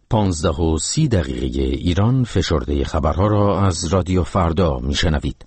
15:30 ایران فشرده خبرها را از رادیو فردا میشنوید.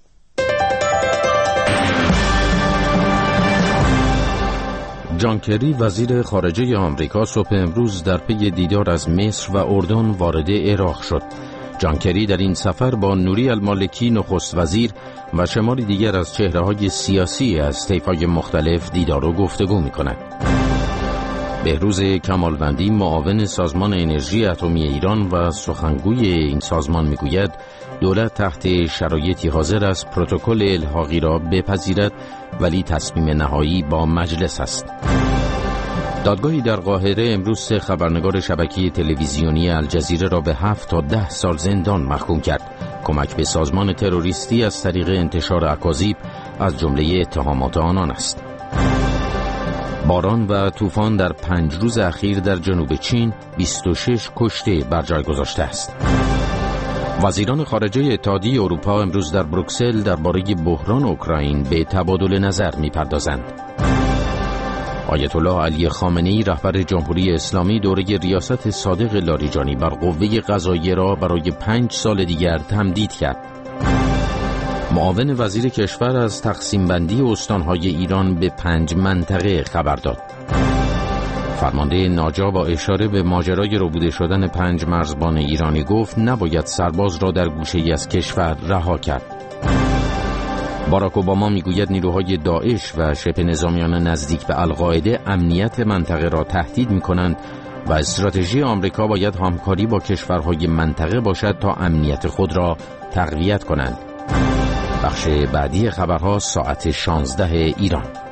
جان کری وزیر خارجه آمریکا صبح امروز در پی دیدار از مصر و اردن وارد عراق شد. جان کری در این سفر با نوری المالکی نخست وزیر و شماری دیگر از چهره‌های سیاسی از طیف‌های مختلف دیدار و گفتگو می‌کند. بهروز کمالوندی معاون سازمان انرژی اتمی ایران و سخنگوی این سازمان میگوید دولت تحت شرایطی حاضر است پروتکل الحاقی را بپذیرد، ولی تصمیم نهایی با مجلس است. دادگاهی در قاهره امروز 3 خبرنگار شبکه تلویزیونی الجزیره را به 7 تا 10 سال زندان محکوم کرد. کمک به سازمان تروریستی از طریق انتشار اکاذیب از جمله اتهامات آنان است. باران و طوفان در 5 روز اخیر در جنوب چین 26 کشته بر جای گذاشته است. وزیران خارجه اتحادیه اروپا امروز در بروکسل درباره بحران اوکراین به تبادل نظر می‌پردازند. آیت الله علی خامنه‌ای رهبر جمهوری اسلامی دوره ریاست صادق لاریجانی بر قوه قضاییه را برای 5 سال دیگر تمدید کرد. معاون وزیر کشور از تقسیم بندی استانهای ایران به 5 منطقه خبر داد. فرمانده ناجا با اشاره به ماجرای ربوده شدن 5 مرزبان ایرانی گفت نباید سرباز را در گوشه‌ای از کشور رها کرد. باراک اوباما میگوید نیروهای داعش و شبه نظامیان نزدیک به القاعده امنیت منطقه را تهدید می‌کنند و استراتژی آمریکا باید همکاری با کشورهای منطقه باشد تا امنیت خود را تقویت کنند. بخش بعدی خبرها ساعت 16 ایران.